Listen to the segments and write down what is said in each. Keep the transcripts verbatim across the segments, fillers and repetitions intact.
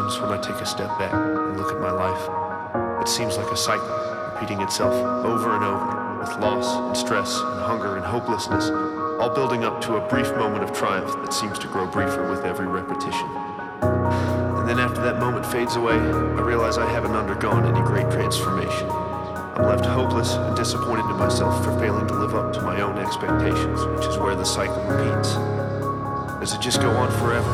Sometimes when I take a step back and look at my life, it seems like a cycle, repeating itself over and over, with loss and stress and hunger and hopelessness, all building up to a brief moment of triumph that seems to grow briefer with every repetition. And then after that moment fades away, I realize I haven't undergone any great transformation. I'm left hopeless and disappointed in myself for failing to live up to my own expectations, which is where the cycle repeats. Does it just go on forever?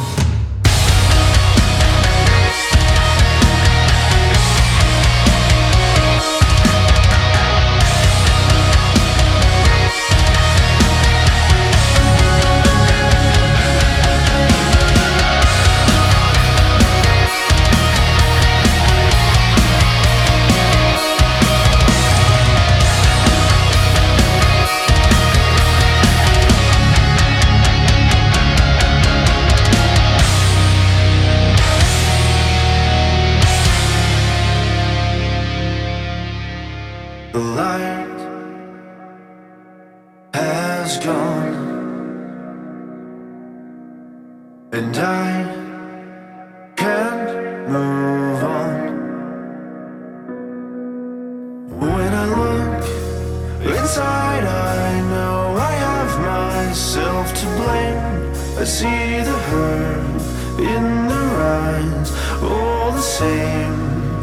The light has gone, and I can't move on. When I look inside, I know I have myself to blame. I see the hurt in their eyes, all the same.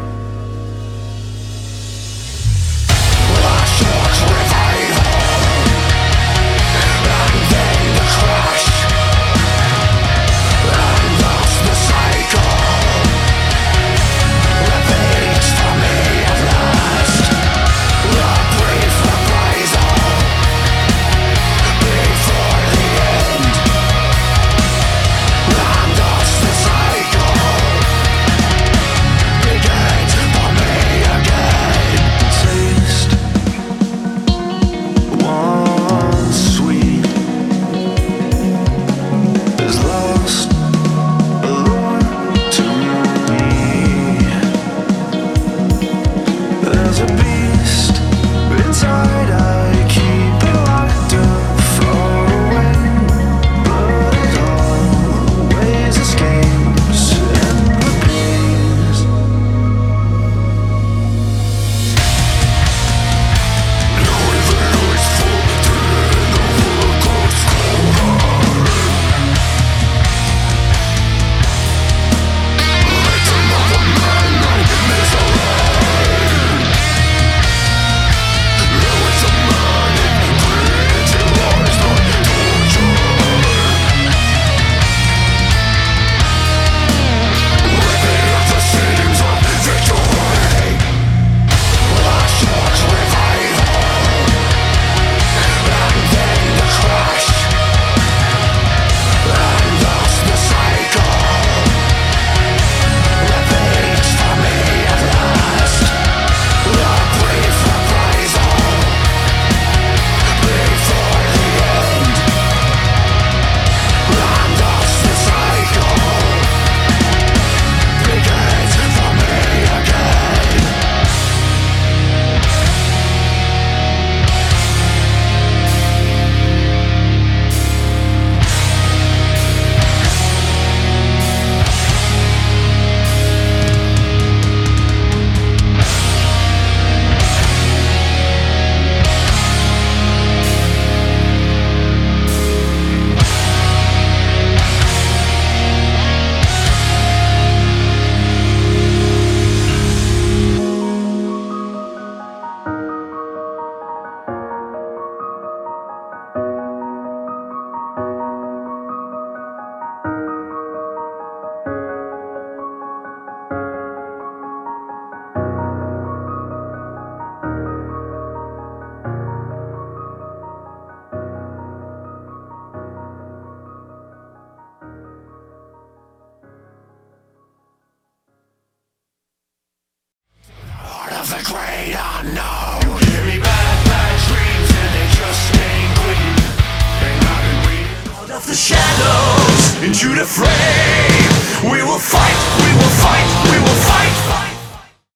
The great unknown. You hear me, bad, bad dreams, and they just ain't quitting. And I've been waiting out of the shadows into the frame. We will fight, we will fight, we will fight.